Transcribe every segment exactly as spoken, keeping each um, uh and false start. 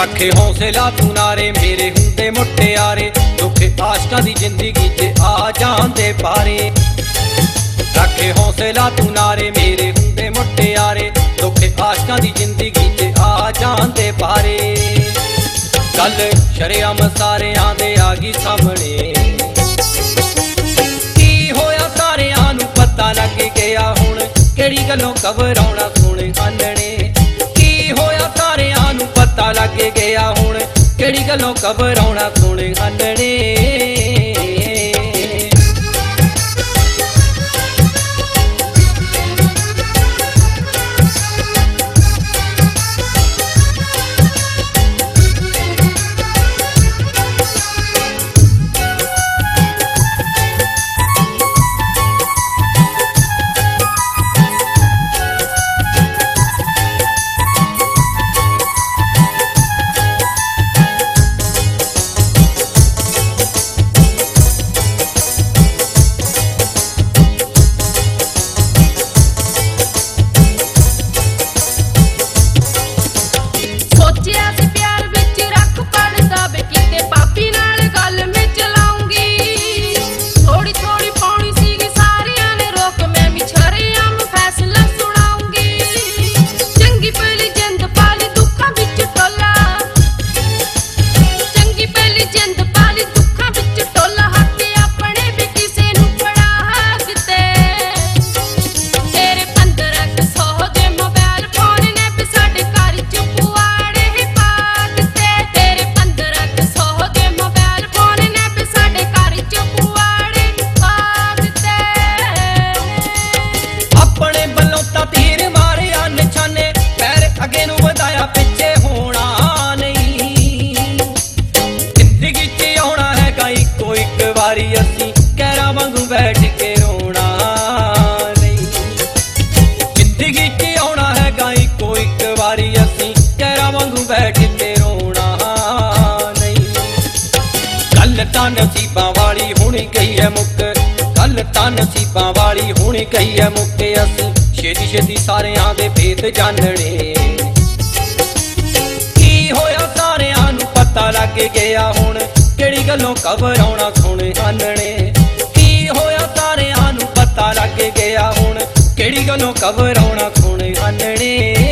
रखे हौसला तू नारे मेरे हुंदे मुटियारे दुखे आशका दी जिंदगी च आ जांदे पारे रखे हौसला तू नारे मेरे हुंदे मुटियारे दुखे आशका दी जिंदगी च आ जांदे पारे गल शरेआम सारेआं दे आ गई सामने की होया सारेआं नूं पता लग गया हुण केड़ी गल्लों घबराउणा सुण आनणे की होया सारेआं नूं पता लग गया हुण केड़ी गल्लों घबराउणा सुण आनणे बैठ के रोना नहीं जिंदगी च आउणा है गाई को एक वारी असीं कहरा वांगू बैठ के रोना नहीं गल तां नसीबां वाली हुण गई है मुक गल तां नसीबां वाली हुण गई है मुक असीं छेती छेती सारेआं दे भेद जानने की होया सारेआं नूं पता लग गया हुण केड़ी गल्लों घबराउणा सुण आनणे होया सारेआं नूं पता लग गया हुण केड़ी गल्लों घबराउणा सुण आनणे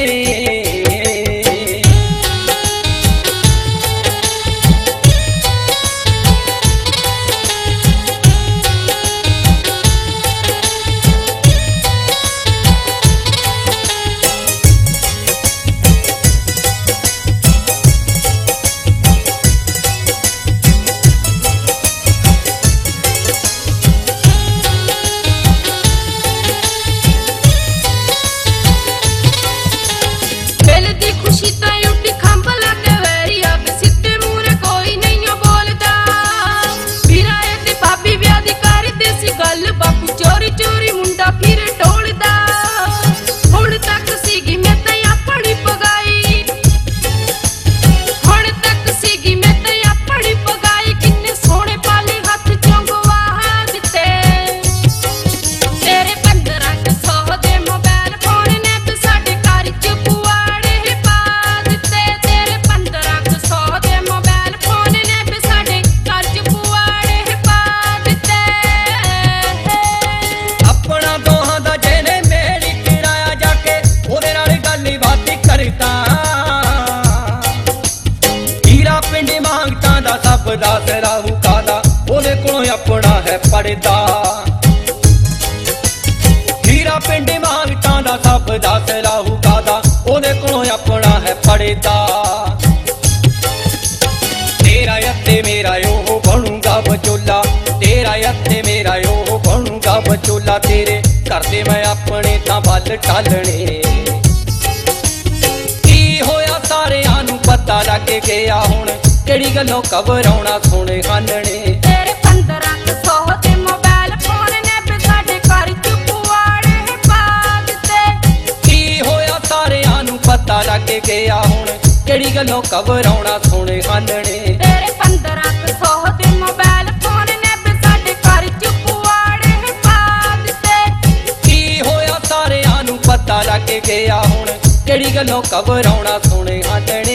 दास राहू कादा ओदे कोलों अपना है पड़दा हीरा पिंड मांगता दा सब दास राहू कादा ओदे कोलों अपना है पड़दा तेरा यत्ते मेरा यो बनूंगा बचोला तेरा यत्ते मेरा यो बनूंगा बचोला तेरे करदे मैं अपने तां बल टालने की होया सारेआं नूं पता लग गया हुण केड़ी गल्लों घबराउणा सुण आनणे तेरे पंद्रह सौ ते मोबाइल फोन ने पे साडे घर च पुआड़े पा दित्ते की होया सारेआं नूं पता लग गया हुण केड़ी गल्लों घबराउणा सुण आनणे तेरे पंद्रह सौ ते मोबाइल फोन ने पे साडे घर च पुआड़े पा दित्ते की होया सारेआं नूं पता लग गया हुण केड़ी गल्लों घबराउणा सुण आनणे।